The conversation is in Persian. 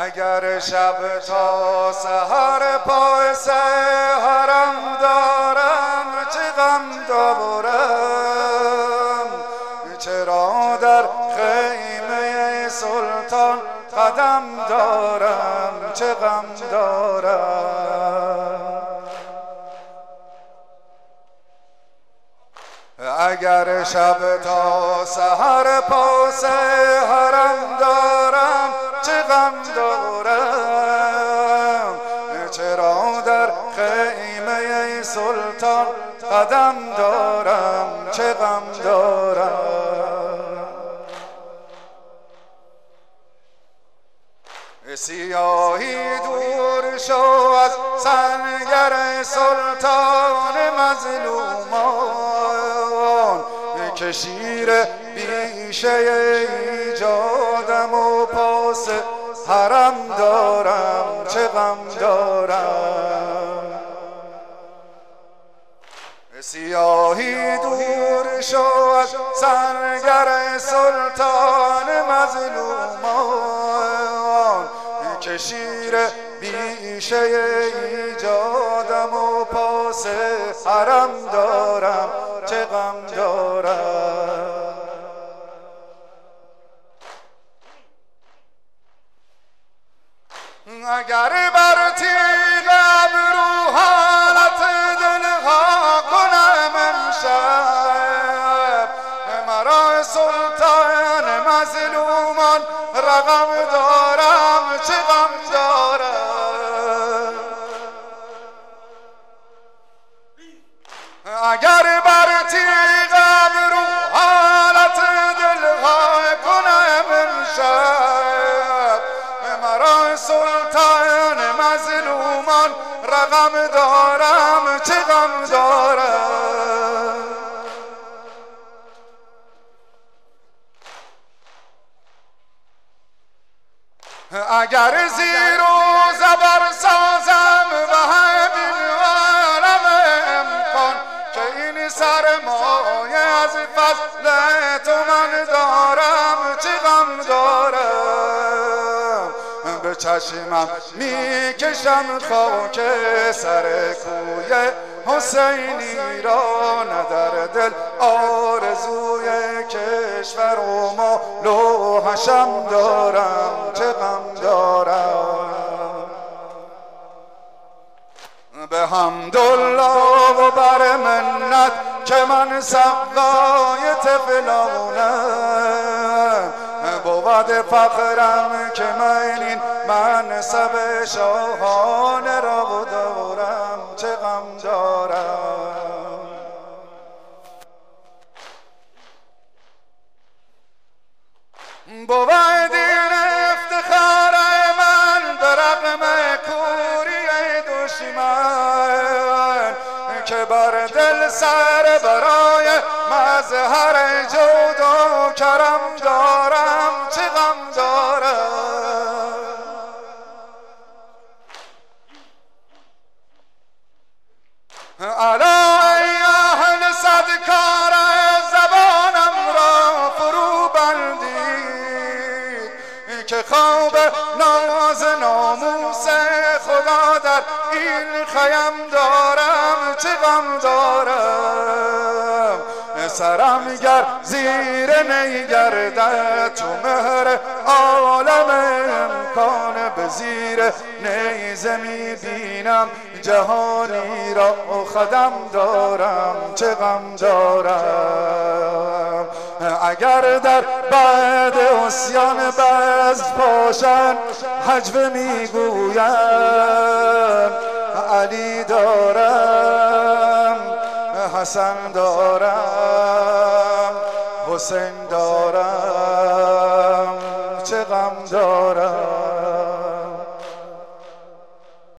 اگر شب تا سحر پای سحرم دارم چه غم دارم، چرا در خیمه سلطان قدم دارم چه غم دارم. اگر شب تا سحر پا سحرم دارم چه غم دارم، چرا در خیمه سلطان قدم دارم چه غم دارم. سیاهی دور شو از سنگر سلطان مظلومان، که شیر بیشه ایجادم و پاس حرم دارم چه غم دارم. سیاهی دور شو از سنگر سلطان مظلومان، که شیر بیشه ایجادم و پاس حرم دارم چه غم دارم. اگر بر تیغ ابرو حالت دلها کنم امشب، مرا سلطان مظلومان رقم دارم چه غم دارم. اگر بر تیغ ابرو حالت دلها کنم امشب، مرا سلطان مظلومان رقم دارم چه غم دارم. اگر زیر و زبر سازم و همین عالم امکان، که این سرمایه از فضل تو من دارم چه غم دارم. به چشمم میکشم خاک سر کوی حسینی را، نه در دل آرزوی کشور و مال و حشم دارم چه غم دارم. به حمدالله و بر منت که من سقای طفلانم، بود فخرم که من این منصب شاهانه را دارم چه غم دارم. بود این افتخار من به رغم کوری دشمن، که بر دل سر برای مظهر جود و کرم دارم چه غم دارم. الا ای اهل صدکار زبانم را فرو بندید، که خواب ناز ناموس خدا در این خیم دارم چه غم دارم. سرم گر زیر نی گردد چو مهر عالم امکان، به زیر نیزه میبینم جهانی را خدم دارم چه غم دارم. اگر در بعد عصیان بزم پاشن هجوه میگویم، علی دارم حسن دارم حسین دارم چه غم دارم.